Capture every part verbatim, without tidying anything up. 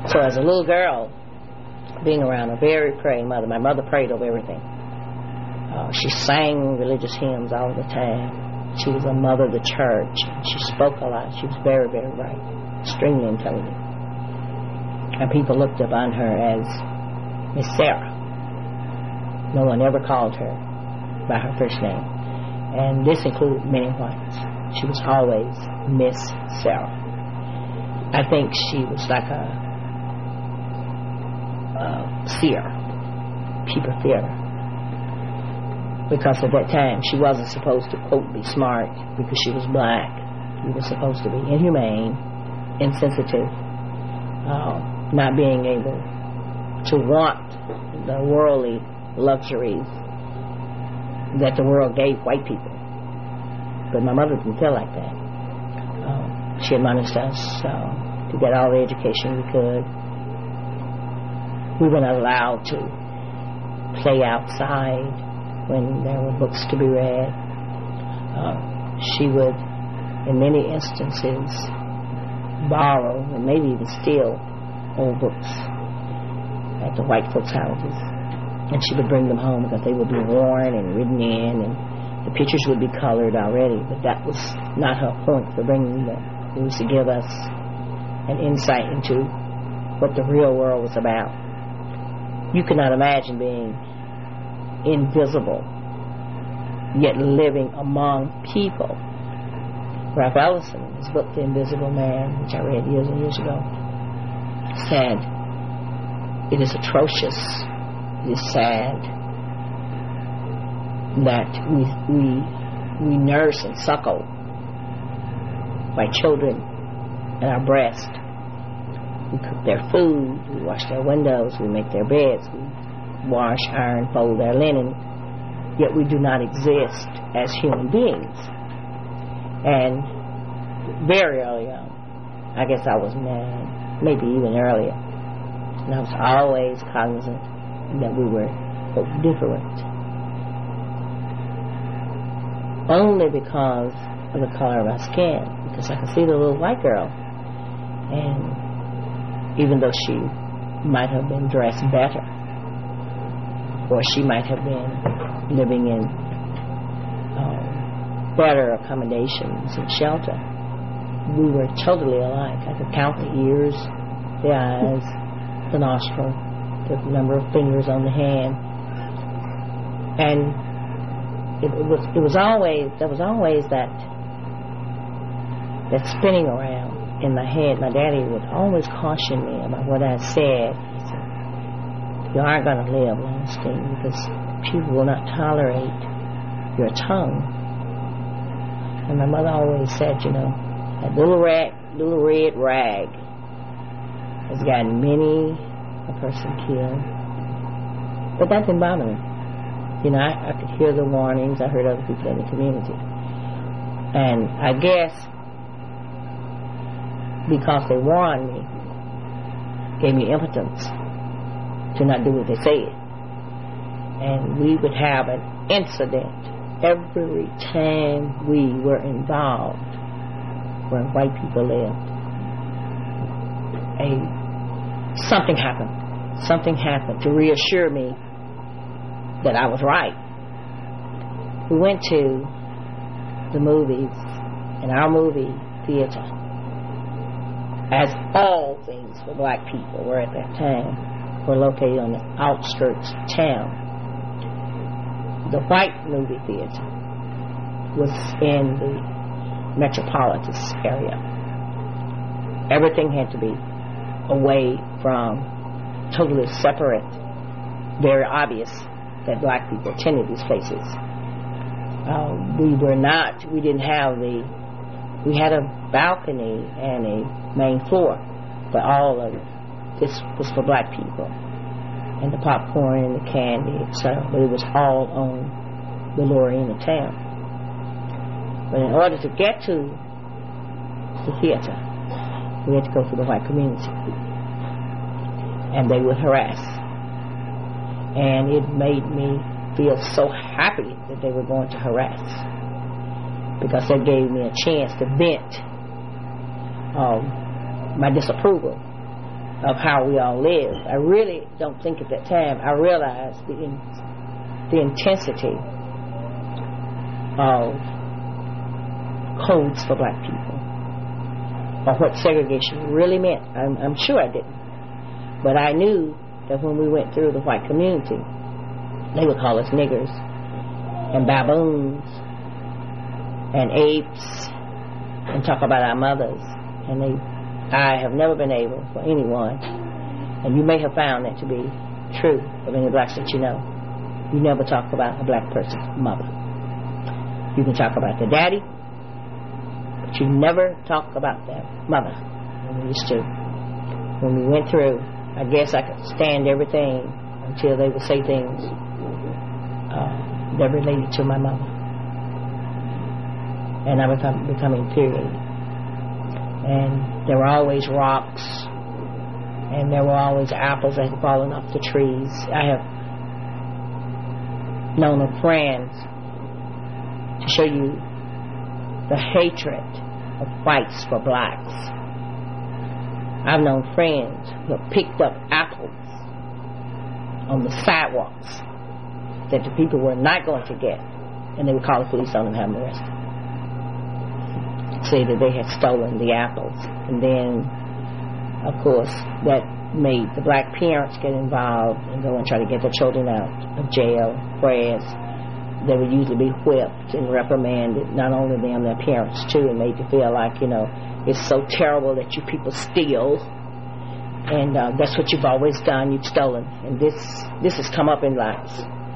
So as a little girl, being around a very praying mother, my mother prayed over everything. Uh, she sang religious hymns all the time. She was a mother of the church. She spoke a lot. She was very, very bright, extremely intelligent. And people looked upon her as Miss Sarah. No one ever called her by her first name. And this included many whites. She was always Miss Sarah. I think she was like a, a seer, keeper theater. Because at that time, she wasn't supposed to, quote, be smart because she was black. She was supposed to be inhumane, insensitive, uh, not being able to want the worldly luxuries that the world gave white people. But my mother didn't feel like that. Um, she admonished us uh, to get all the education we could. We were not allowed to play outside when there were books to be read. Uh, she would, in many instances, borrow and maybe even steal old books at the white folks' houses. And she would bring them home because they would be worn and written in, and the pictures would be colored already. But that was not her point for bringing them. It was to give us an insight into what the real world was about. You cannot imagine being invisible, yet living among people. Ralph Ellison, in his book, The Invisible Man, which I read years and years ago, said, it is atrocious, it is sad that we, we, we nurse and suckle by children at our breast. We cook their food, we wash their windows, we make their beds, we wash, iron, fold their linen, yet we do not exist as human beings. And very early on, I guess I was nine, maybe even earlier, and I was always cognizant that we were different. Only because of the color of our skin, because I could see the little white girl, and even though she might have been dressed better, or she might have been living in um, better accommodations and shelter, we were totally alike. I could count the ears, the eyes, the nostril, the number of fingers on the hand, and it, it was it was always there was always that that spinning around in my head. My daddy would always caution me about what I said. You aren't going to live, Ernestine, because people will not tolerate your tongue. And my mother always said, you know, that little rat, little red rag has gotten many a person killed. But that didn't bother me. You know, I, I could hear the warnings. I heard other people in the community. And I guess because they warned me, gave me impotence to not do what they said. And we would have an incident every time we were involved where white people lived. A something happened. Something happened to reassure me that I was right. We went to the movies, and our movie theater, as all things for black people were at that time, were located on the outskirts of town. The white movie theater was in the metropolitan area. Everything had to be away from, totally separate, very obvious that black people attended these places. Uh, we were not, we didn't have the, we had a balcony and a main floor, but all of this was for black people, and the popcorn and the candy, et cetera. But it was all on the lower end of town. But in order to get to the theater, we had to go through the white community, and they would harass. And it made me feel so happy that they were going to harass, because that gave me a chance to vent um, my disapproval of how we all lived. I really don't think at that time I realized the in, the intensity of codes for black people, or what segregation really meant. I'm, I'm sure I didn't. But I knew that when we went through the white community, they would call us niggers and baboons and apes and talk about our mothers. And they, I have never been able for anyone, and you may have found that to be true of any blacks that you know, you never talk about a black person's mother. You can talk about the daddy, but you never talk about their mother. And we used to. When we went through, I guess I could stand everything until they would say things uh, that related to my mother. And I become becoming infuriated. And there were always rocks, and there were always apples that had fallen off the trees. I have known of friends, to show you the hatred of whites for blacks. I've known friends who have picked up apples on the sidewalks that the people were not going to get, and they would call the police on them and have them arrested. Say that they had stolen the apples. And then, of course, that made the black parents get involved and go and try to get their children out of jail, whereas they would usually be whipped and reprimanded, not only them, their parents too, and made to feel like, you know, it's so terrible that you people steal, and uh, that's what you've always done, you've stolen. And this this has come up in lives.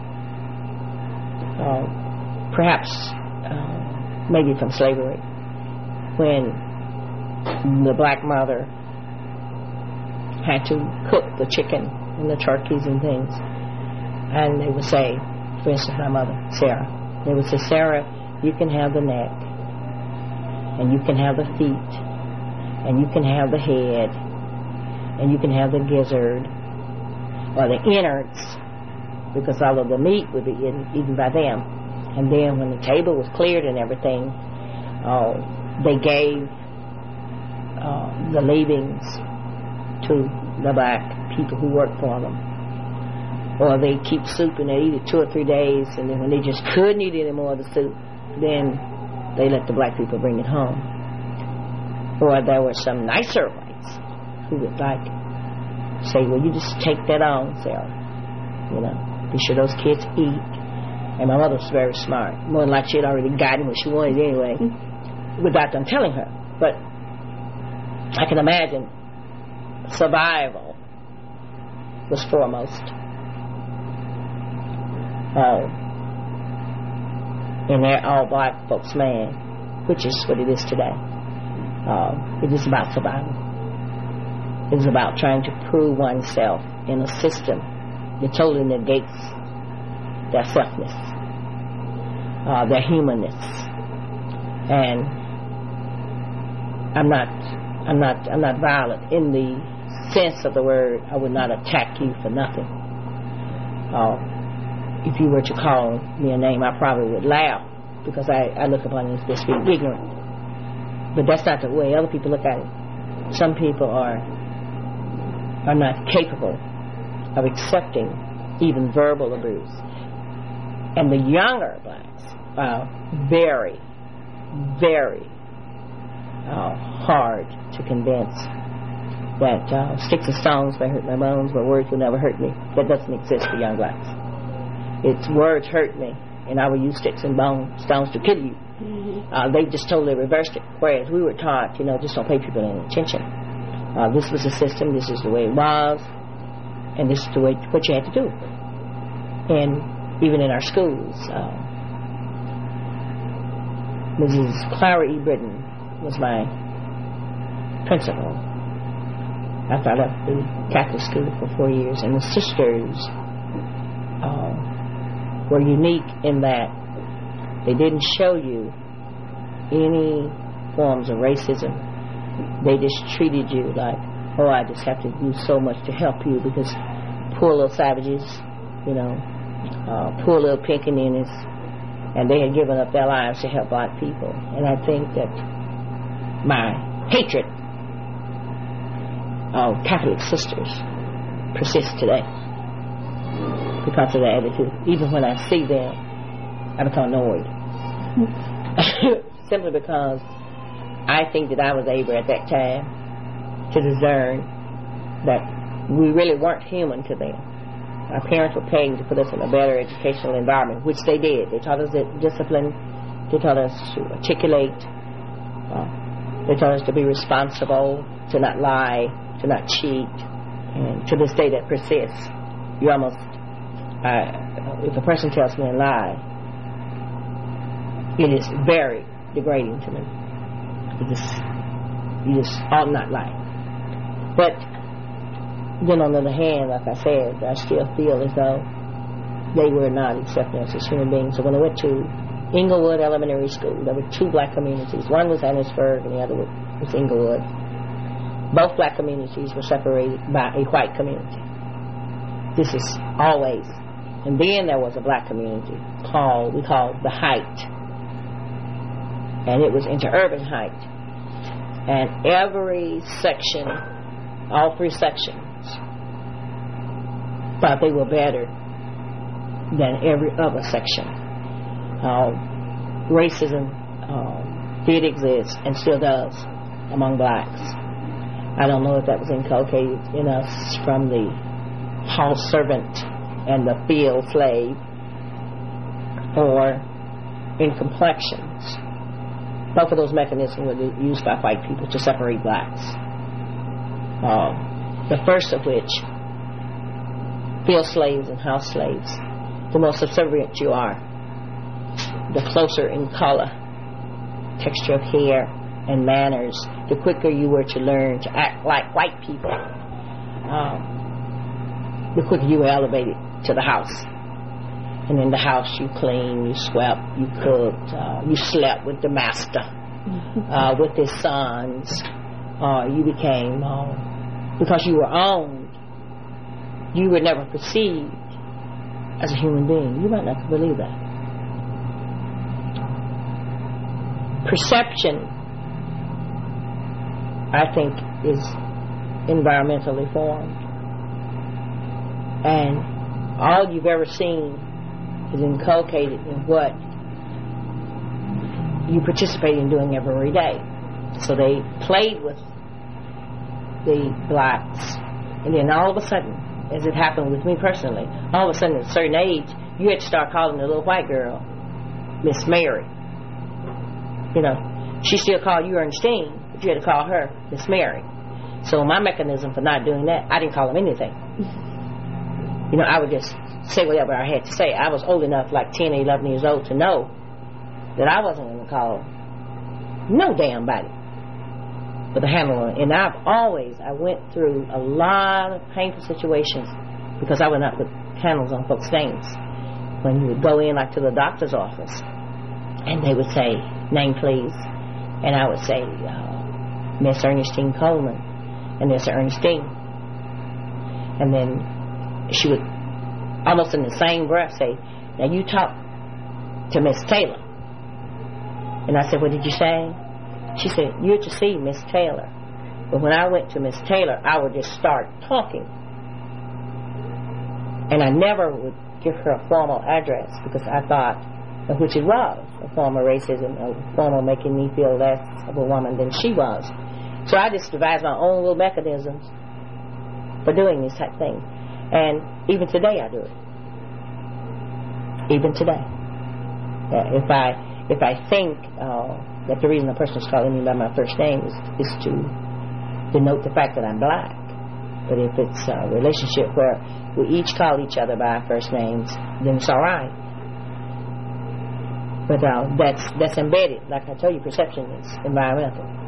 Uh, perhaps, uh, maybe from slavery, when the black mother had to cook the chicken and the turkeys and things, and they would say, for instance, my mother, Sarah, they would say, Sarah, you can have the neck, and you can have the feet, and you can have the head, and you can have the gizzard, or the innards, because all of the meat would be eaten, eaten by them. And then when the table was cleared and everything, uh, they gave uh, the leavings to the black people who worked for them. Or they keep soup and they eat it two or three days, and then when they just couldn't eat any more of the soup, then they let the black people bring it home. Or there were some nicer whites who would like say, well, you just take that on, Sarah. You know, be sure those kids eat. And my mother was very smart. More than like she had already gotten what she wanted anyway, without them telling her. But I can imagine survival was foremost uh, in their all black folks' man, which is what it is today. Uh, it is about survival. It is about trying to prove oneself in a system that totally negates their selfness, uh, their humanness. And I'm not, I'm not, I'm not violent in the sense of the word. I would not attack you for nothing. Uh, if you were to call me a name, I probably would laugh, because I, I look upon it as just being ignorant. But that's not the way other people look at it. Some people are are not capable of accepting even verbal abuse. And the younger blacks are very, very uh, hard to convince that uh, sticks and stones may hurt my bones, but words will never hurt me. That doesn't exist for young blacks. It's words hurt me, and I will use sticks and bone, stones to kill you. Mm-hmm. Uh, they just totally reversed it. Whereas we were taught, you know, just don't pay people any attention. Uh, this was the system, this is the way it was, and this is the way what you had to do. And even in our schools, uh, Missus Clara E. Britton was my principal after I left the Catholic school for four years, and the sisters uh, were unique in that they didn't show you any forms of racism. They just treated you like, oh, I just have to do so much to help you, because poor little savages, you know, uh, poor little pickaninnies, and they had given up their lives to help black people. And I think that my hatred uh, Catholic sisters persist today because of the attitude. Even when I see them, I become annoyed. Simply because I think that I was able at that time to discern that we really weren't human to them. Our parents were paying to put us in a better educational environment, which they did. They taught us discipline. They taught us to articulate. Uh, they taught us to be responsible, to not lie, to not cheat. And to this day that persists. You almost, uh, if a person tells me a lie, it is very degrading to me. You just, you just ought not lie. But then on the other hand, like I said, I still feel as though they were not accepting us as human beings. So when I went to Inglewood Elementary School, there were two black communities. One was Annisburg and the other was Inglewood. Both black communities were separated by a white community. This is always. And then there was a black community called, we called the Height. And it was interurban Height. And every section, all three sections, thought they were better than every other section. Uh, racism uh, did exist and still does among blacks. I don't know if that was inculcated in us from the house servant and the field slave or in complexions. Both of those mechanisms were used by white people to separate blacks. Uh, the first of which, field slaves and house slaves, the more subservient you are, the closer in color, texture of hair, and manners, the quicker you were to learn to act like white people, um, the quicker you were elevated to the house. And in the house you cleaned, you swept, you cooked, uh, you slept with the master, uh, with his sons. Uh, you became, uh, because you were owned, you were never perceived as a human being. You might not believe that. Perception, I think, is environmentally formed. And all you've ever seen is inculcated in what you participate in doing every day. So they played with the blacks, and then all of a sudden, as it happened with me personally, all of a sudden at a certain age, you had to start calling the little white girl Miss Mary. You know, she still called you Ernestine, but you had to call her Miss Mary. So my mechanism for not doing that, I didn't call them anything. You know, I would just say whatever I had to say. I was old enough, like ten or eleven years old, to know that I wasn't going to call no damn body but the handler. And I've always, I went through a lot of painful situations because I would not put handles on folks' names. When you would go in, like, to the doctor's office, and they would say, name please, and I would say, uh, Miss Ernestine Coleman, and Miss Ernestine. And then she would, almost in the same breath, say, now you talk to Miss Taylor. And I said, what did you say? She said, you're to see Miss Taylor. But when I went to Miss Taylor, I would just start talking. And I never would give her a formal address because I thought, which it was, a form of racism, a form of making me feel less of a woman than she was. So I just devised my own little mechanisms for doing these type things. And even today I do it. Even today. Uh, if I if I think uh, that the reason a person is calling me by my first name is, is to denote the fact that I'm black. But if it's a relationship where we each call each other by our first names, then it's all right. But uh, that's that's embedded. Like I told you, perception is environmental.